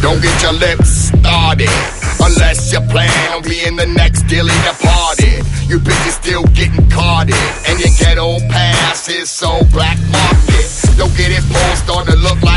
Don't get your lips started unless you plan on being the next dearly departed. You bitches still getting carded, and your ghetto pass is so black market. Don't get it posed on to look like